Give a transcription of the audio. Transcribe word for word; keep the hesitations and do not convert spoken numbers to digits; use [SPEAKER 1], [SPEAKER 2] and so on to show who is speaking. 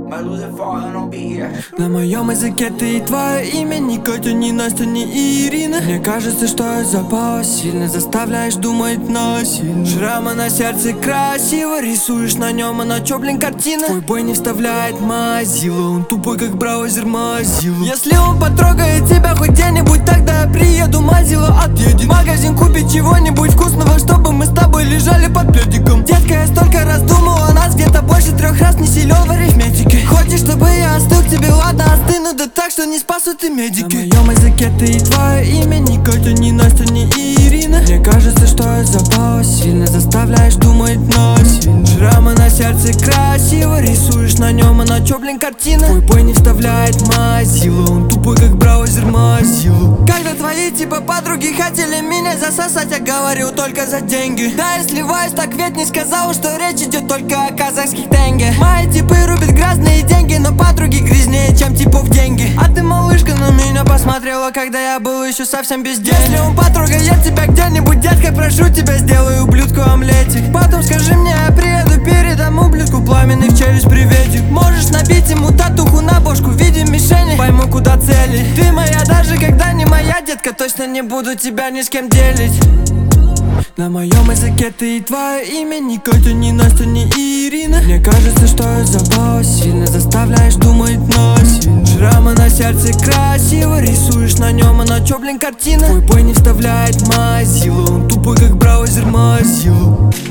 [SPEAKER 1] На моем языке ты и твое имя, ни Катя, ни Настя, ни Ирина. Мне кажется, что я запал сильно, заставляешь думать насильно. Шрамы на сердце красиво, рисуешь на нем, а на чё, блин, картина? Твой бой не вставляет Mozilla, он тупой, как браузер Mozilla. Если он потрогает тебя хоть где-нибудь, тогда я приеду, Mozilla отъедет. В магазин купить чего-нибудь вкусного, чтобы мы с тобой лежали под пледиком. Детка, я столько раз думал о нас, где-то больше трех раз, не силен в арифметике. Хочешь, чтобы я остыл к тебе, ладно, остыну, да так, что не спасут и медики. На моем языке ты и твое имя, ни Катя, ни Настя, ни Ирина. Мне кажется, что я запал сильно, заставляешь думать насильно. Шрамы на сердце красиво, рисуешь на нем, а на чё, блин, картина? Твой бой не вставляет Mozilla, он тупой, как браузер Mozilla. Когда твои типа подруги хотели меня засосать, я говорил только за деньги. Да, я сливаюсь, так ведь не сказал, что речь идет только о казахских тенге. Мои типы рубят грязные деньги, но подруги грязнее, чем типов деньги. А ты, малышка, на меня посмотрела, когда я был еще совсем без денег. Если он потрогает тебя где-нибудь, детка, прошу тебя, сделай ублюдку омлетик. Потом скажи мне, я приеду, передам ублюдку пламенный в челюсть приветик. Можешь набить ему татуху на бошку в виде мишени, пойму, куда цели. Ты моя, даже когда не моя, детка, точно не буду тебя ни с кем делить. На моем языке ты и твое имя, ни Катя, ни Настя, ни Ирина. Мне кажется, что я запал сильно, заставляешь думать насильно. Шрамы на сердце красиво, рисуешь на нем, а на чё, блин, картина? Твой бой не вставляет Mozilla, он тупой, как браузер Mozilla.